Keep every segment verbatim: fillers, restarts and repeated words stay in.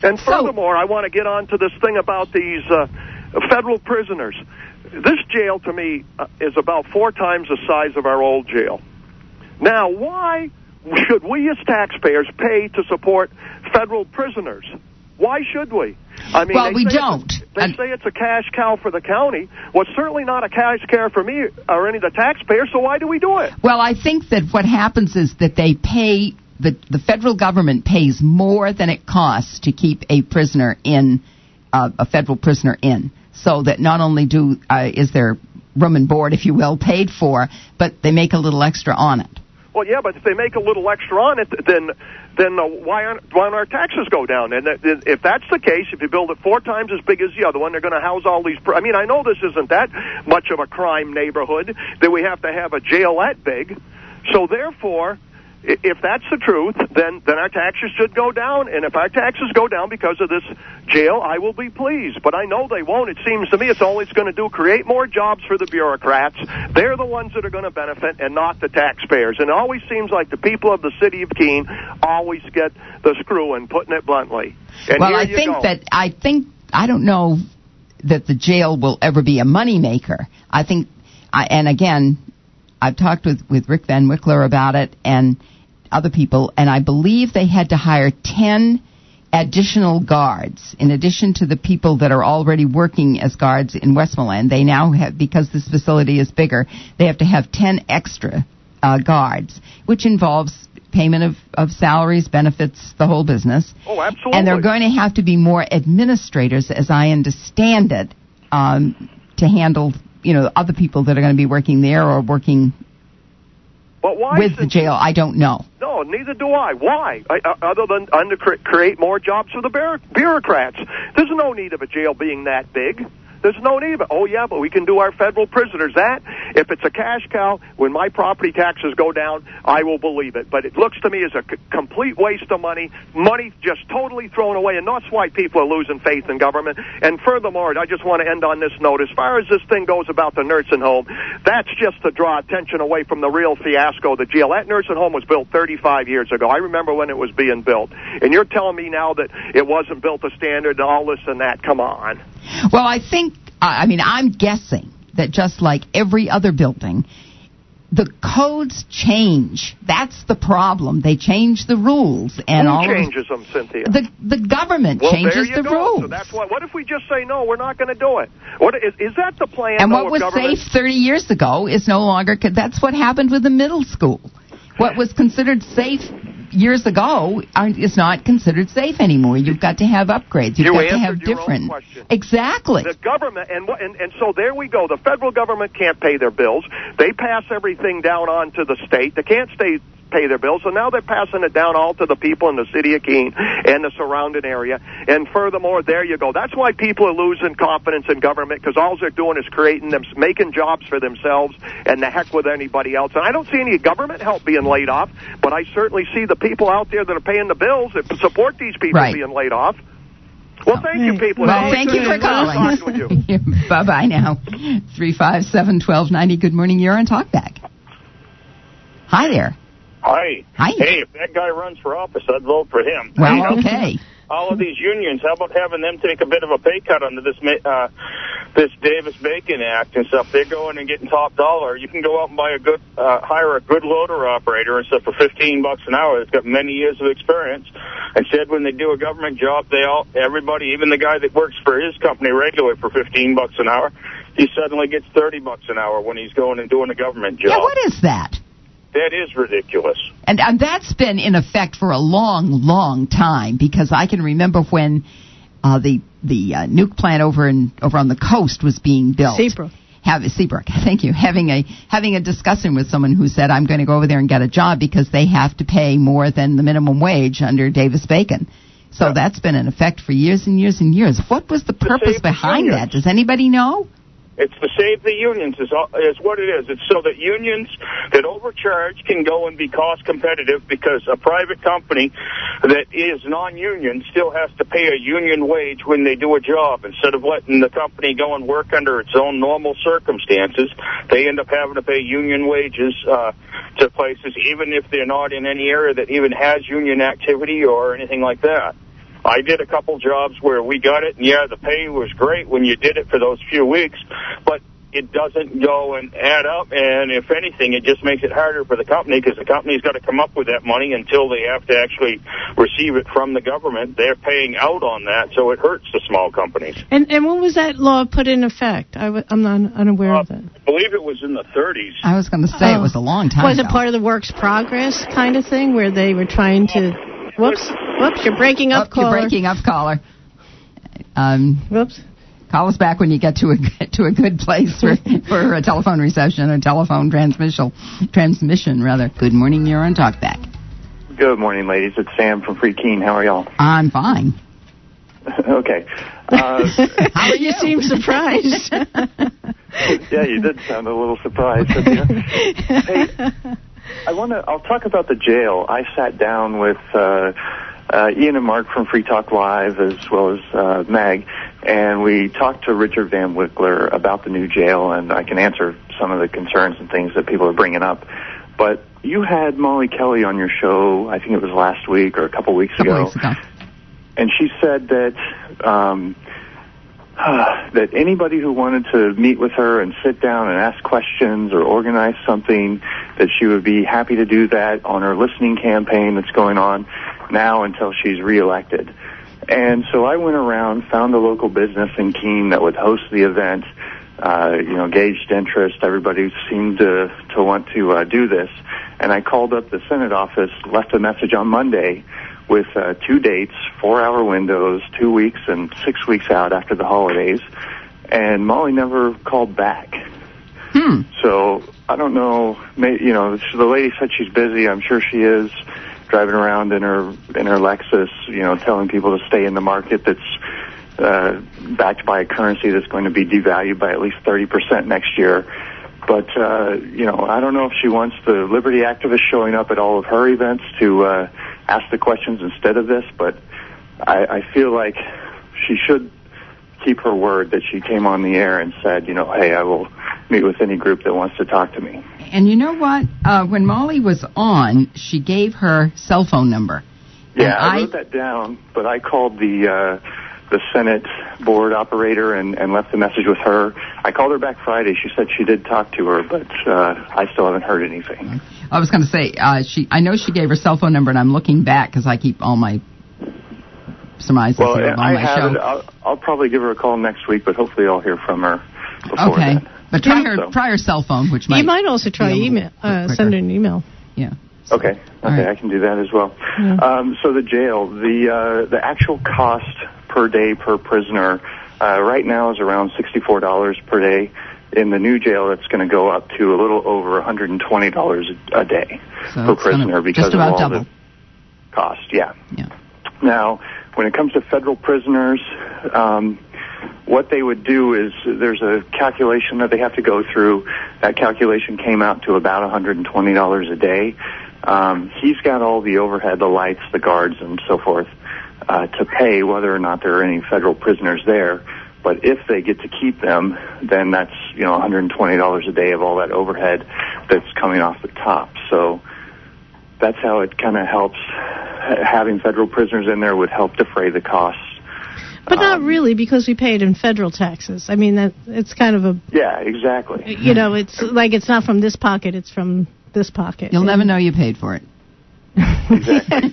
And So- furthermore, I want to get on to this thing about these uh, federal prisoners. This jail, to me, uh, is about four times the size of our old jail. Now, why should we as taxpayers pay to support federal prisoners? Why should we? I mean, Well, they we say don't. It's a, they And- say it's a cash cow for the county. Well, it's certainly not a cash cow for me or any of the taxpayers, so why do we do it? Well, I think that what happens is that they pay, the, the federal government pays more than it costs to keep a prisoner in, uh, a federal prisoner in, so that not only do uh, is there room and board, if you will, paid for, but they make a little extra on it. Well, yeah, but if they make a little extra on it, then then uh, why aren't why don't our taxes go down? And that, if that's the case, if you build it four times as big as the other one, they're going to house all these. Pr- I mean, I know this isn't that much of a crime neighborhood that we have to have a jail that big. So therefore, i- if that's the truth, then then our taxes should go down. And if our taxes go down because of this jail, I will be pleased. But I know they won't. It seems to me it's all it's going to do create more jobs for the bureaucrats. They're the ones that are going to benefit, and not the taxpayers. And it always seems like the people of the city of Keene always get the screw, and putting it bluntly. And Well, here I you think go. that I think I don't know that the jail will ever be a moneymaker. I think, I, and again, I've talked with with Rick Van Wickler about it and other people, and I believe they had to hire ten additional guards in addition to the people that are already working as guards in Westmoreland. They now have, because this facility is bigger, they have to have ten extra uh, guards, which involves payment of, of salaries, benefits, the whole business. Oh, absolutely. And they're going to have to be more administrators, as I understand it, um, to handle, you know, other people that are going to be working there or working But why with the should- jail. I don't know. No, neither do I. Why? I, uh, other than under cre- create more jobs for the bureau- bureaucrats. There's no need of a jail being that big. There's no need of it. Oh, yeah, but we can do our federal prisoners. That, if it's a cash cow, when my property taxes go down, I will believe it. But it looks to me as a c- complete waste of money. Money just totally thrown away, and that's why people are losing faith in government. And furthermore, I just want to end on this note. As far as this thing goes about the nursing home, that's just to draw attention away from the real fiasco of the jail. That nursing home was built thirty-five years ago. I remember when it was being built. And you're telling me now that it wasn't built to standard and all this and that. Come on. Well, I think, I mean, I'm guessing that just like every other building, the codes change. That's the problem. They change the rules. And Who all changes them, Cynthia? Of, the, the government well, changes there you the go. rules. So that's what. What if we just say no? We're not going to do it. What is, is that the plan? and though, what of was government? safe thirty years ago is no longer, that's what happened with the middle school. What was considered safe years ago aren't, is not considered safe anymore. You've got to have upgrades. You've You got to have answered your own different. question. Exactly. The government, and, what- and and so there we go. The federal government can't pay their bills. They pass everything down on to the state. They can't stay pay their bills, so now they're passing it down all to the people in the city of Keene and the surrounding area. And furthermore, there you go. That's why people are losing confidence in government, because all they're doing is creating them, making jobs for themselves, and the heck with anybody else. And I don't see any government help being laid off, but I certainly see the people out there that are paying the bills that support these people Right. being laid off. Well, thank you, people. Well, It's thank you always for good calling. talking with you. Bye-bye now. three five seven, one two nine zero. Good morning. You're on Talkback. Hi there. Hi. Hi. Hey, if that guy runs for office, I'd vote for him. You Well, know, okay. all of these unions, how about having them take a bit of a pay cut under this ma- uh, this Davis-Bacon Act and stuff? They're going and getting top dollar. You can go out and buy a good, uh, hire a good loader operator and stuff for fifteen bucks an hour. That's got many years of experience. Instead, when they do a government job, they all, everybody, even the guy that works for his company regularly for fifteen bucks an hour, he suddenly gets thirty bucks an hour when he's going and doing a government job. Yeah, what is that? That is ridiculous. And, and that's been in effect for a long, long time, because I can remember when uh, the the uh, nuke plant over in over on the coast was being built. Seabrook. Have, Seabrook, thank you. Having a having a discussion with someone who said, I'm going to go over there and get a job because they have to pay more than the minimum wage under Davis-Bacon. So Yeah. that's been in effect for years and years and years. What was the purpose save the behind unions. that? Does anybody know? It's to save the unions is, all, is what it is. It's so that unions that overcharge can go and be cost competitive, because a private company that is non-union still has to pay a union wage when they do a job. Instead of letting the company go and work under its own normal circumstances, they end up having to pay union wages uh, to places, even if they're not in any area that even has union activity or anything like that. I did a couple jobs where we got it, and yeah, the pay was great when you did it for those few weeks, but it doesn't go and add up, and if anything, it just makes it harder for the company because the company's got to come up with that money until they have to actually receive it from the government. They're paying out on that, so it hurts the small companies. And and when was that law put in effect? I w- I'm not unaware uh, of that. I believe it was in the thirties. I was going to say oh. it was a long time Was ago. it part of the Works Progress kind of thing where they were trying to... Whoops, whoops, you're breaking up, oh, caller. You're breaking up, caller. Um, Whoops. Call us back when you get to a to a good place for, for a telephone reception or telephone transmission. Transmission, rather. Good morning, you're on Talkback. Good morning, ladies. It's Sam from Free Keene. How are y'all? I'm fine. Okay. Uh, How you seem surprised. Yeah, you did sound a little surprised. Didn't you? Hey, I want to. I'll talk about the jail. I sat down with uh, uh, Ian and Mark from Free Talk Live, as well as uh, Meg, and we talked to Richard Van Wickler about the new jail, and I can answer some of the concerns and things that people are bringing up. But you had Molly Kelly on your show, I think it was last week or a couple weeks couple ago, weeks ago. And she said that um, uh, that anybody who wanted to meet with her and sit down and ask questions or organize something, that she would be happy to do that on her listening campaign that's going on now until she's reelected. And so I went around, found a local business in Keene that would host the event, uh, you know, gauged interest. Everybody seemed to, to want to uh, do this. And I called up the Senate office, left a message on Monday with uh, two dates, four-hour windows, two weeks and six weeks out after the holidays. And Molly never called back. Hmm. So I don't know, may, you know, the lady said she's busy. I'm sure she is, driving around in her in her Lexus, you know, telling people to stay in the market that's uh, backed by a currency that's going to be devalued by at least thirty percent next year. But, uh, you know, I don't know if she wants the liberty activists showing up at all of her events to uh, ask the questions instead of this, but I, I feel like she should keep her word that she came on the air and said, you know, hey, I will meet with any group that wants to talk to me. And you know what? Uh, when Molly was on, she gave her cell phone number. Yeah, I, I wrote that down, but I called the uh, the Senate board operator and, and left a message with her. I called her back Friday. She said she did talk to her, but uh, I still haven't heard anything. I was going to say, uh, she. I know she gave her cell phone number, and I'm looking back because I keep all my surmises well, here on I my have show. It. I'll, I'll probably give her a call next week, but hopefully I'll hear from her before okay. then. But try her, So. try her cell phone, which might... You might also try email, uh, send her an email. Yeah. So. Okay, okay, right. I can do that as well. Yeah. Um, so the jail, the uh, the actual cost per day per prisoner uh, right now is around sixty-four dollars per day. In the new jail, it's going to go up to a little over one hundred twenty dollars a day so per prisoner because just about of all double. the cost. Yeah. Yeah. Now, when it comes to federal prisoners, um, what they would do is there's a calculation that they have to go through. That calculation came out to about one hundred twenty dollars a day. Um, he's got all the overhead, the lights, the guards, and so forth uh, to pay whether or not there are any federal prisoners there. But if they get to keep them, then that's, you know, one hundred twenty dollars a day of all that overhead that's coming off the top. So that's how it kind of helps. Having federal prisoners in there would help defray the costs. But not um, really, because we pay it in federal taxes. I mean, that it's kind of a... Yeah, exactly. You know, it's like it's not from this pocket, it's from this pocket. You'll never know you paid for it. Exactly.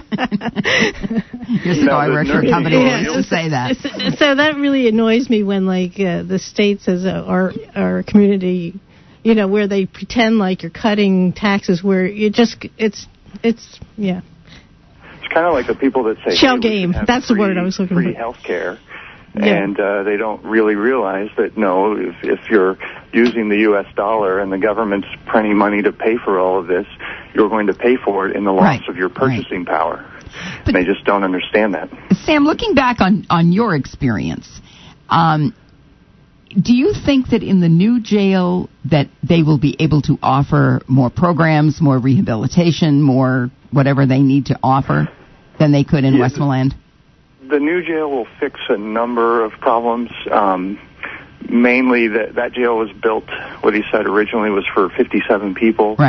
Your cigar No, worker no, company yeah, wants to say that. So that really annoys me when, like, uh, the states as a, our, our community, you know, where they pretend like you're cutting taxes, where you just, it's, it's, yeah. It's kind of like the people that say Shell hey, game. That's free, the word I was looking free for. health care. Yeah. And uh, they don't really realize that, no, if, if you're using the U S dollar and the government's printing money to pay for all of this, you're going to pay for it in the loss Right. of your purchasing Right. power. But, they just don't understand that. Sam, looking back on, on your experience, um, do you think that in the new jail that they will be able to offer more programs, more rehabilitation, more whatever they need to offer than they could in Yeah, Westmoreland? The new jail will fix a number of problems. Um, mainly that that jail was built, what he said originally was for fifty-seven people. Right.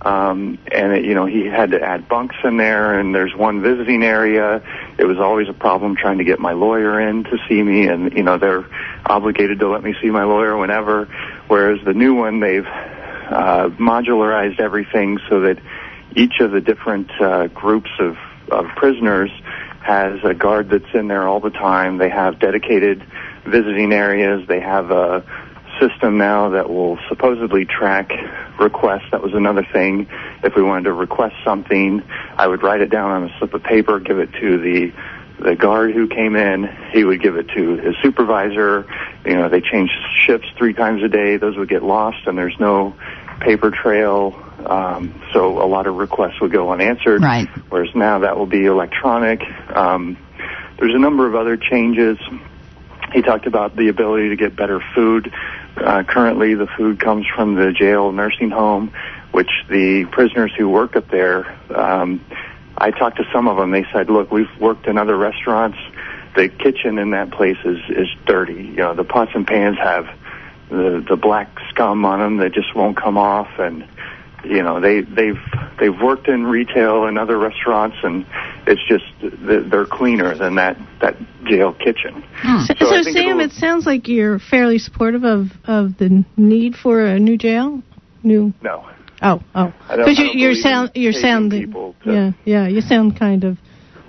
Um, and, it, you know, he had to add bunks in there, and there's one visiting area. It was always a problem trying to get my lawyer in to see me, and, you know, they're obligated to let me see my lawyer whenever, whereas the new one, they've uh, modularized everything so that each of the different uh, groups of, of prisoners has a guard that's in there all the time. They have dedicated visiting areas. They have a system now that will supposedly track requests. That was another thing. If we wanted to request something, I would write it down on a slip of paper, give it to the the guard who came in. He would give it to his supervisor. You know, they changed shifts three times a day. Those would get lost, and there's no paper trail. Um, so a lot of requests would go unanswered. Right. Whereas now that will be electronic. Um, there's a number of other changes. He talked about the ability to get better food. Uh, currently, the food comes from the jail nursing home, which the prisoners who work up there, um, I talked to some of them. They said, look, we've worked in other restaurants. The kitchen in that place is, is dirty. You know, the pots and pans have the, the black scum on them that just won't come off. And, you know, they, they've, they've worked in retail and other restaurants, and it's just, they're cleaner than that, that jail kitchen. Hmm. So, so, so Sam, it sounds like you're fairly supportive of, of the need for a new jail? New? No. Oh, oh. Because you, you're sound, you're sounding, yeah, yeah, you sound kind of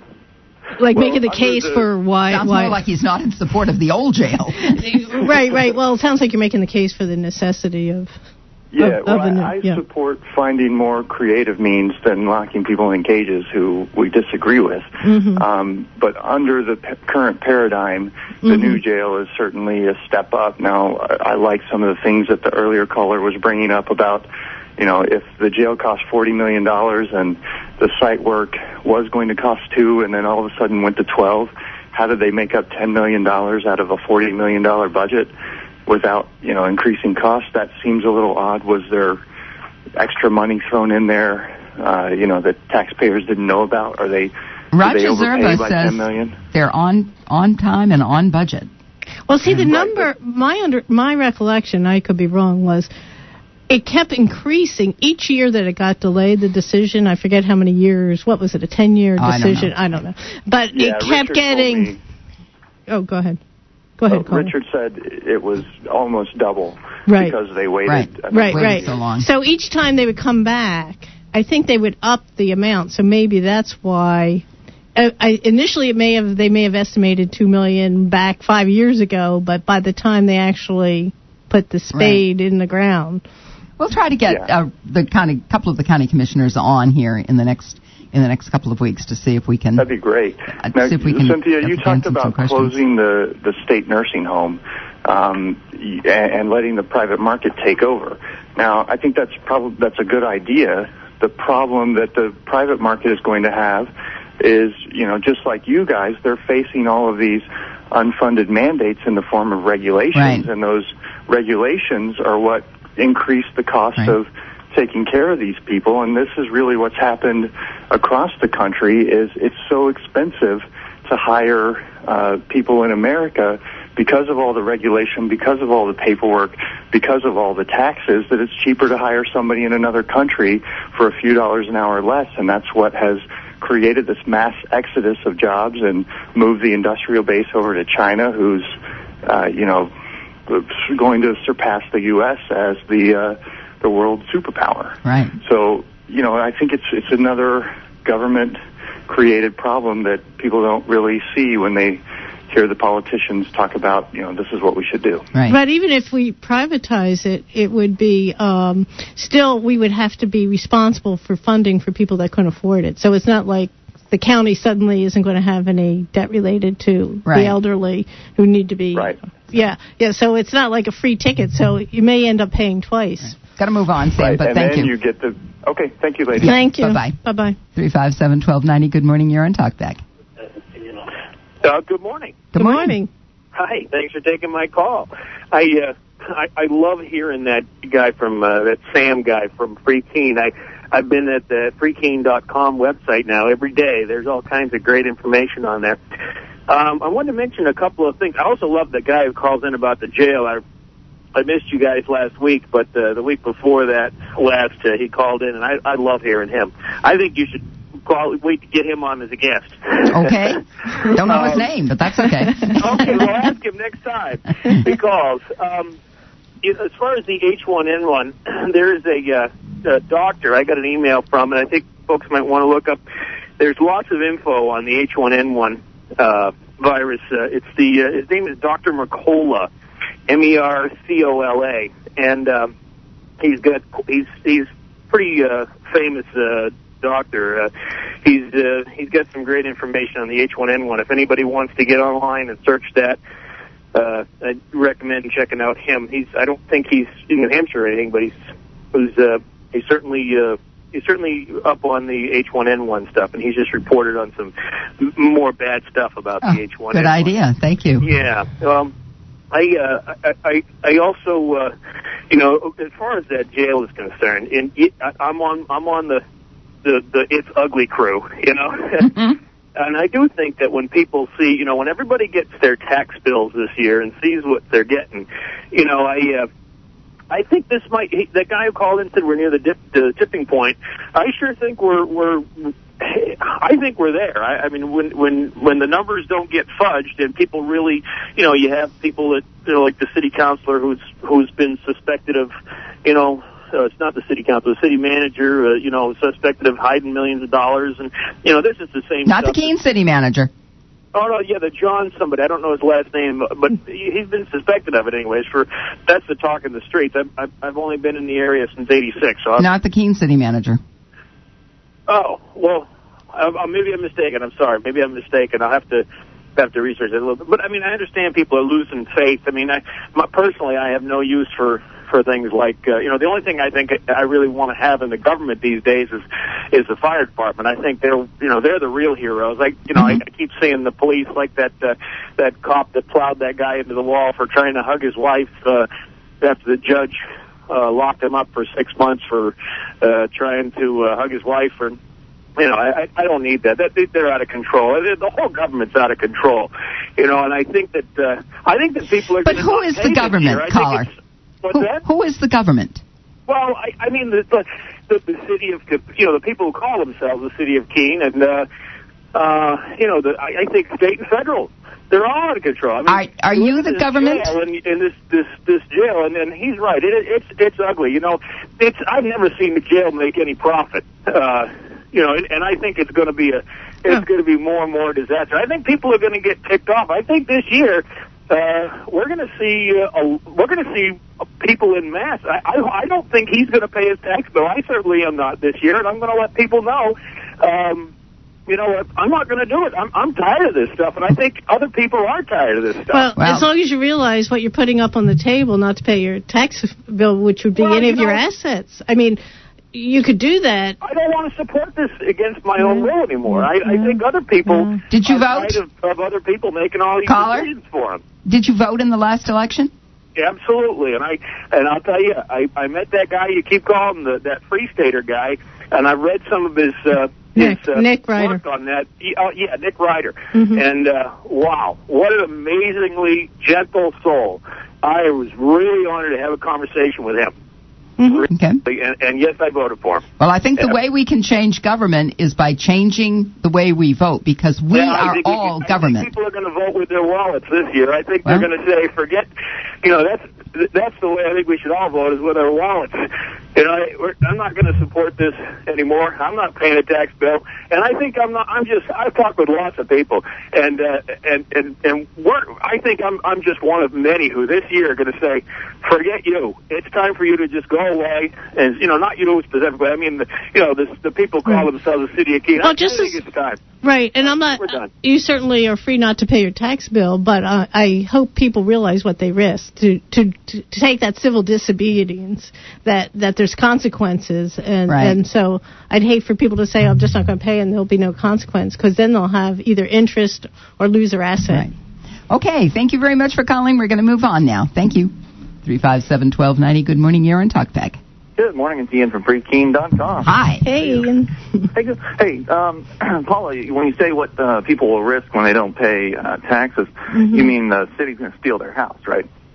like well, making the case the, for why. Sounds why, more like he's not in support of the old jail. Right, right. Well, it sounds like you're making the case for the necessity of. Yeah, of, well, of the new, I yeah. support finding more creative means than locking people in cages who we disagree with. Mm-hmm. Um, but under the p- current paradigm, the mm-hmm. new jail is certainly a step up. Now, I, I like some of the things that the earlier caller was bringing up about, you know, if the jail cost forty million dollars and the site work was going to cost two and then all of a sudden went to twelve, how did they make up ten million dollars out of a forty million dollars budget without, you know, increasing costs? That seems a little odd. Was there extra money thrown in there, uh, you know, that taxpayers didn't know about? Are they, Roger they overpay Zerba by says ten million dollars? They're on, on time and on budget. Well, see, the right, number, my under, my recollection, I could be wrong, was it kept increasing each year that it got delayed, the decision. I forget how many years. What was it, a ten-year oh, decision? I don't know. I don't know. But yeah, it kept Richard getting... Me, oh, go ahead. Go ahead, uh, Richard said it was almost double right. because they waited. Right, I mean, right, waited right. So long. So each time they would come back, I think they would up the amount. So maybe that's why... Uh, I, initially, it may have they may have estimated two million dollars back five years ago, but by the time they actually put the spade right. in the ground... We'll try to get yeah. uh, the county, couple of the county commissioners on here in the next in the next couple of weeks to see if we can. That'd be great. Uh, now, see if we can Cynthia, you talked about closing the, the state nursing home um, and, and letting the private market take over. Now, I think that's probably that's a good idea. The problem that the private market is going to have is, you know, just like you guys, they're facing all of these unfunded mandates in the form of regulations, right. and those regulations are what increase the cost right. of taking care of these people. And this is really what's happened across the country. Is it's so expensive to hire uh, people in America because of all the regulation, because of all the paperwork, because of all the taxes, that it's cheaper to hire somebody in another country for a few dollars an hour less. And that's what has created this mass exodus of jobs and moved the industrial base over to China, who's uh, you know going to surpass the U S as the uh, the world superpower. Right. So, you know, I think it's it's another government created problem that people don't really see when they hear the politicians talk about, you know, this is what we should do. Right. But even if we privatize it, it would be um, still we would have to be responsible for funding for people that couldn't afford it. So it's not like the county suddenly isn't going to have any debt related to right. the elderly who need to be. Right. Yeah, yeah. So it's not like a free ticket. So you may end up paying twice. Right. Got to move on, Sam. Right. But and thank then you. you get the. Okay. Thank you, ladies. Yeah. Thank you. Bye bye. Bye bye. Three five seven twelve ninety. Good morning. You're on Talkback. Uh, good morning. Good, Good morning. morning. Hi. Thanks for taking my call. I uh, I, I love hearing that guy from uh, that Sam guy from Free Keene. I I've been at the free keene dot com website now every day. There's all kinds of great information on there. Um, I wanted to mention a couple of things. I also love the guy who calls in about the jail. I I missed you guys last week, but uh, the week before that last, uh, he called in, and I, I love hearing him. I think you should call, wait to get him on as a guest. Okay. Don't know his Um, name, but that's okay. Okay, well, ask him next time he calls. Um, as far as the H one N one, there is a, uh, a doctor I got an email from, and I think folks might want to look up. There's lots of info on the H one N one uh, virus. Uh, it's the uh, his name is Doctor Mercola, M E R C O L A, and um, he's got he's he's pretty uh, famous uh, doctor. Uh, he's uh, he's got some great information on the H one N one. If anybody wants to get online and search that, uh, I'd recommend checking out him. He's I don't think he's in New Hampshire or anything, but he's he's uh, he's certainly uh, he's certainly up on the H one N one stuff, and he's just reported on some m- more bad stuff about Oh, the H one N one. good idea. Thank you. Yeah. Um, I, uh, I, I, I also, uh, you know, as far as that jail is concerned, in, it, I, I'm on, I'm on the, the, the it's ugly crew, you know. Mm-hmm. And I do think that when people see, you know, when everybody gets their tax bills this year and sees what they're getting, you know, I, uh, I think this might. He, the guy who called in said we're near the, dip, the tipping point. I sure think we're we're. I think we're there. I, I mean, when when when the numbers don't get fudged and people really, you know, you have people that, you know, like the city councilor who's who's been suspected of, you know. Uh, it's not the city council, the city manager, uh, you know, suspected of hiding millions of dollars, and you know, this is the same. Not stuff. the Keene City manager. Oh, no, yeah, the John somebody. I don't know his last name, but he's been suspected of it anyways. For that's the talk in the streets. I've, I've, I've only been in the area since eighty-six. So I'm, Not the Keene City manager. oh, well, I, I, maybe I'm mistaken. I'm sorry. Maybe I'm mistaken. I'll have to have to research it a little bit. But, I mean, I understand people are losing faith. I mean, I my, personally, I have no use for... for things like, uh, you know, the only thing I think I really want to have in the government these days is is the fire department. I think they're, you know, they're the real heroes. Like, you know, mm-hmm. I, I keep seeing the police, like that uh, that cop that plowed that guy into the wall for trying to hug his wife uh, after the judge uh, locked him up for six months for uh, trying to uh, hug his wife. Or, you know, I, I don't need that. that. They're out of control. The whole government's out of control. You know, and I think that uh, I think that people are. But who is the government, caller? What's who, that? Who is the government? Well, I, I mean, the, the the the city of, you know, the people who call themselves the city of Keene, and uh, uh, you know, the I, I think state and federal, they're all out of control. I mean, are are you the government? In, in this this this jail, and, and he's right. It, it's it's ugly. You know, it's I've never seen the jail make any profit. Uh, you know, and, and I think it's going to be a it's going to be more and more disaster. I think people are going to get ticked off. I think this year. Uh, we're going to see uh, a, we're going to see people in mass. I, I, I don't think he's going to pay his tax bill. I certainly am not this year, and I'm going to let people know. Um, you know, I'm not going to do it. I'm, I'm tired of this stuff, and I think other people are tired of this stuff. Well, well, as long as you realize what you're putting up on the table, not to pay your tax bill, which would be well, any you of your know, assets. I mean, you could do that. I don't want to support this against my own will anymore. I, I think other people Did you are vote? tired of, of other people making all these Caller? decisions for them. Did you vote in the last election? Yeah, absolutely, and I and I'll tell you, I, I met that guy you keep calling the that Free Stater guy, and I read some of his uh, Nick, his uh, Nick Ryder. work on that. He, oh, yeah, Nick Ryder, Mm-hmm. and uh, wow, what an amazingly gentle soul. I was really honored to have a conversation with him. Mm-hmm. Okay. And, and yes, I voted for him. Well, I think the Yeah. way we can change government is by changing the way we vote, because we Yeah, I are think we all can- I government. think people are going to vote with their wallets this year. I think Well- they're going to say, forget, you know, that's that's the way I think we should all vote, is with our wallets. You know, I, we're, I'm not going to support this anymore. I'm not paying a tax bill, and I think I'm not. I'm just. I've talked with lots of people, and uh, and and and we're, I think I'm I'm just one of many who this year are going to say, forget you. It's time for you to just go away, and you know, not you specifically. I mean, the, you know, the the people call Right. themselves the city of Keene. Well, I, just I think as- it's time. Right, and I'm not. We're done. You certainly are free not to pay your tax bill, but uh, I hope people realize what they risk to, to to to take that civil disobedience. That that there's consequences, and Right. and so I'd hate for people to say, oh, I'm just not going to pay, and there'll be no consequence, because then they'll have either interest or lose their asset. Right. Okay, thank you very much for calling. We're going to move on now. Thank you. three five seven, one two nine zero. Good morning. You're on TalkBack. Good morning, it's Ian from free keen dot com. Hi. Hey, Ian. Hey, good- hey, um, Paula, when you say what uh, people will risk when they don't pay uh, taxes, Mm-hmm. you mean the city's going to steal their house, right?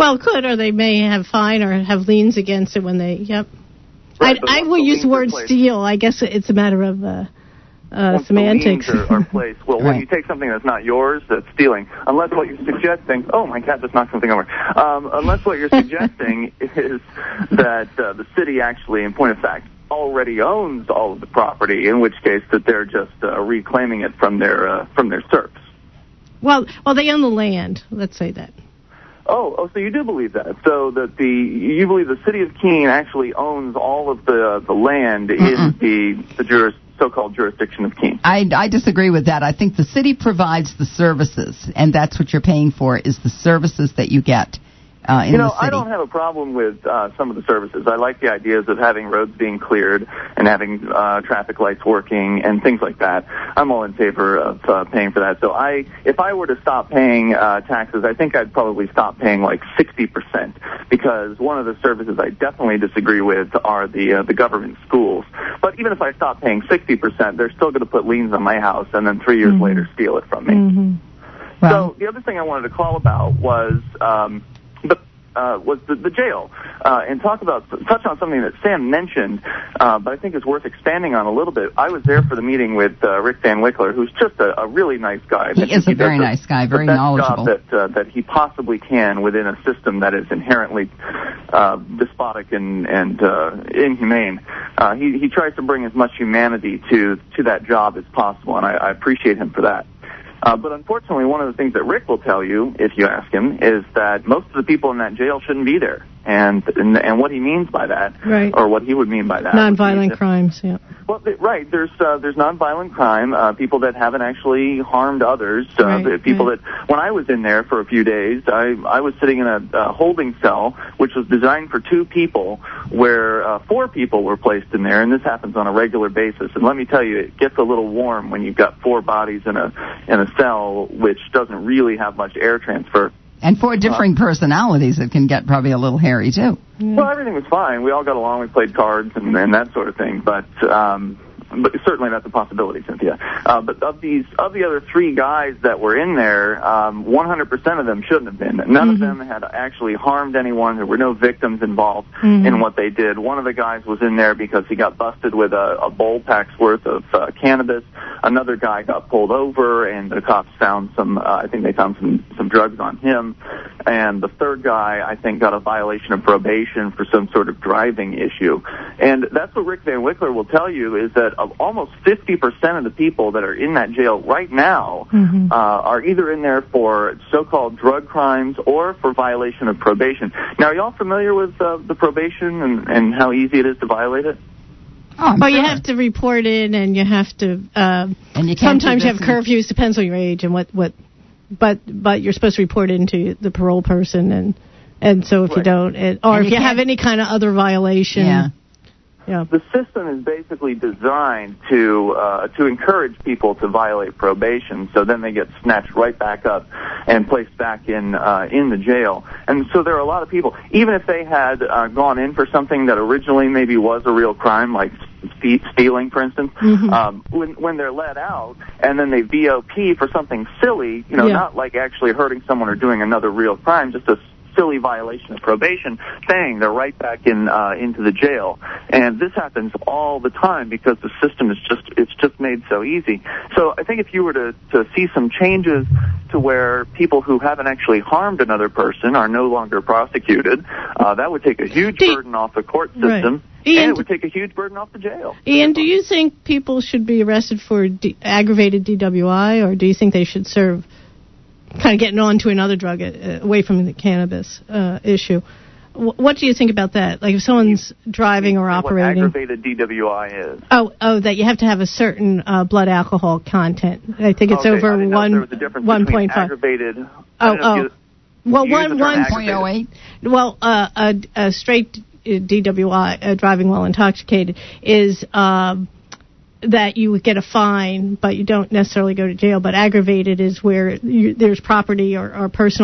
Well, could, or they may have fine or have liens against it when they, yep. Right, I, I will use the word steal. I guess it's a matter of uh, uh, Once semantics. The liens are, are placed. Well, right. when you take something that's not yours, that's stealing. Unless what you're suggesting, oh, my cat just knocked something over. Um, unless what you're suggesting is that uh, the city actually, in point of fact, already owns all of the property, in which case that they're just uh, reclaiming it from their uh, from their serfs. Well, well, they own the land. Let's say that. Oh, oh, so you do believe that? So that the you believe the city of Keene actually owns all of the the land Mm-mm. in the the juris, so-called jurisdiction of Keene? I, I disagree with that. I think the city provides the services, and that's what you're paying for, is the services that you get. Uh, in you know, the city. I don't have a problem with uh, some of the services. I like the ideas of having roads being cleared and having uh, traffic lights working and things like that. I'm all in favor of uh, paying for that. So I, if I were to stop paying uh, taxes, I think I'd probably stop paying like sixty percent, because one of the services I definitely disagree with are the uh, the government schools. But even if I stop paying sixty percent, they're still going to put liens on my house and then three years mm-hmm. later steal it from me. Mm-hmm. Well, so the other thing I wanted to call about was um, the Uh, was the, the jail, uh, and talk about touch on something that Sam mentioned, uh, but I think is worth expanding on a little bit. I was there for the meeting with uh, Rick Van Wickler, who's just a, a really nice guy. He is a very the, nice guy, very the best knowledgeable. Job that uh, that he possibly can within a system that is inherently uh, despotic and and uh, inhumane. Uh, he he tries to bring as much humanity to to that job as possible, and I, I appreciate him for that. Uh, but unfortunately, one of the things that Rick will tell you, if you ask him, is that most of the people in that jail shouldn't be there. And and, and what he means by that, right. or what he would mean by that. Nonviolent crimes, yeah. Well, right. There's uh, there's nonviolent crime, uh, people that haven't actually harmed others, uh, right, people right. that, when I was in there for a few days, I, I was sitting in a uh, holding cell, which was designed for two people, where uh, four people were placed in there, and this happens on a regular basis. And let me tell you, it gets a little warm when you've got four bodies in a in a cell, which doesn't really have much air transfer. And four differing uh, personalities, it can get probably a little hairy, too. Well, everything was fine. We all got along. We played cards and, and that sort of thing. But um, but certainly that's a possibility, Cynthia. Uh, but of these, of the other three guys that were in there, um, one hundred percent of them shouldn't have been. None mm-hmm. of them had actually harmed anyone. There were no victims involved mm-hmm. in what they did. One of the guys was in there because he got busted with a, a bowl pack's worth of uh, cannabis. Another guy got pulled over, and the cops found some, uh, I think they found some, some drugs on him. And the third guy, I think, got a violation of probation for some sort of driving issue. And that's what Rick Van Wickler will tell you, is that of almost fifty percent of the people that are in that jail right now mm-hmm. uh, are either in there for so-called drug crimes or for violation of probation. Now, are y'all familiar with uh, the probation and, and how easy it is to violate it? Oh, well, sure. You have to report in, and you have to. Uh, and you sometimes you have curfews. Depends on your age and what, what. But but you're supposed to report into the parole person, and and so if right. you don't, it, or and if you, you have any kind of other violation. Yeah. Yeah. The system is basically designed to uh, to encourage people to violate probation, so then they get snatched right back up and placed back in uh, in the jail. And so there are a lot of people, even if they had uh, gone in for something that originally maybe was a real crime, like stealing, for instance, mm-hmm. um, when when they're let out and then they V O P for something silly, you know, yeah. not like actually hurting someone or doing another real crime, just a silly violation of probation, bang, they're right back in uh, into the jail. And this happens all the time because the system is just it's just made so easy. So I think if you were to, to see some changes to where people who haven't actually harmed another person are no longer prosecuted, uh, that would take a huge D- burden off the court system. Right. Ian, and it would take a huge burden off the jail. Ian, do you think people should be arrested for d- aggravated D W I, or do you think they should serve kind of getting on to another drug uh, away from the cannabis uh, issue? W- what do you think about that? Like if someone's driving or operating... What aggravated D W I is. Oh, oh, that you have to have a certain uh, blood alcohol content. I think it's okay, over one one point five. Aggravated. Oh, oh. You, well, you one one point oh eight. Well, uh, a, a straight D W I, uh, driving while intoxicated, is um, that you would get a fine, but you don't necessarily go to jail. But aggravated is where you, there's property or, or personal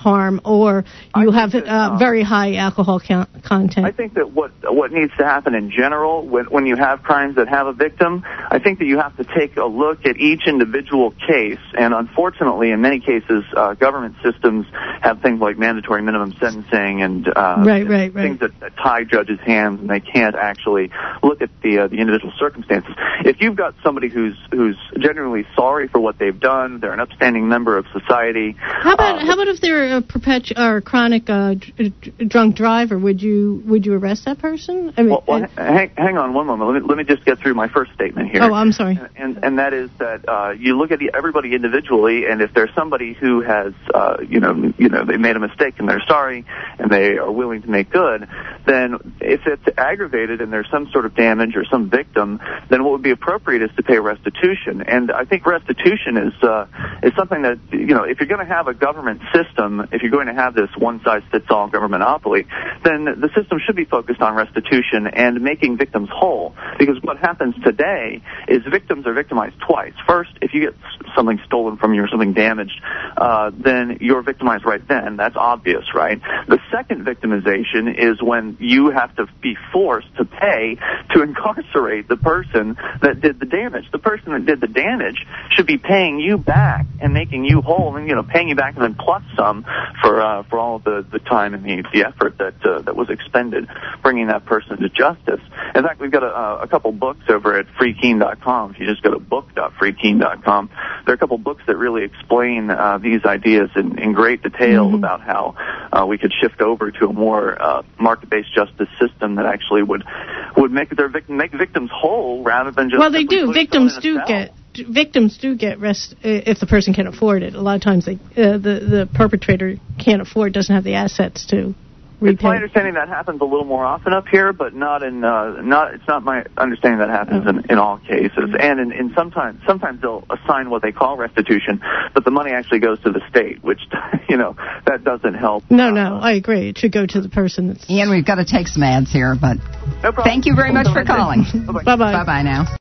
harm, or you I have think that, uh, uh, very high alcohol count, content. I think that what what needs to happen in general when when you have crimes that have a victim, I think that you have to take a look at each individual case. And unfortunately, in many cases, uh, government systems have things like mandatory minimum sentencing and uh, right, right, right. things that, that tie judges' hands, and they can't actually look at the uh, the individual circumstances. If you've got somebody who's who's genuinely sorry for what they've done, they're an upstanding member of society. How about uh, how about if they're a perpetu- or chronic uh, d- d- drunk driver? Would you would you arrest that person? I mean, well, well uh, hang, hang on one moment. Let me, let me just get through my first statement here. Oh, I'm sorry. And and, and that is that uh, you look at the, everybody individually, and if there's somebody who has, uh, you know, you know, they made a mistake and they're sorry and they are willing to make good, then if it's aggravated and there's some sort of damage or some victim, then what would be appropriate is to pay restitution. And I think restitution is uh, is something that, you know, if you're going to have a government system, if you're going to have this one-size-fits-all government monopoly, then the system should be focused on restitution and making victims whole. Because what happens today is victims are victimized twice. First, if you get something stolen from you or something damaged, uh, then you're victimized right then. That's obvious, right? The second victimization is when you have to be forced to pay to incarcerate the person that did the damage. The person that did the damage should be paying you back and making you whole, and, you know, paying you back and then plus some for uh, for all of the, the time and the, the effort that uh, that was expended bringing that person to justice. In fact, we've got a, a couple books over at free keene dot com. If you just go to book dot free keene dot com, there are a couple books that really explain uh, these ideas in, in great detail mm-hmm. about how uh, we could shift over to a more uh, market-based justice system that actually would would make their victim make victims whole rather than just well, they do. Victims do cell. get victims do get rest if the person can afford it. A lot of times, they uh, the the perpetrator can't afford, doesn't have the assets to repay. It's my understanding that happens a little more often up here, but not in uh, not. It's not my understanding that happens oh. in, in all cases. And in, in sometimes sometimes they'll assign what they call restitution, but the money actually goes to the state, which, you know, that doesn't help. No, no, I agree. It should go to the person that's. Ian, we've got to take some ads here, but no problem. Thank you very much for calling. Bye bye. Bye bye now.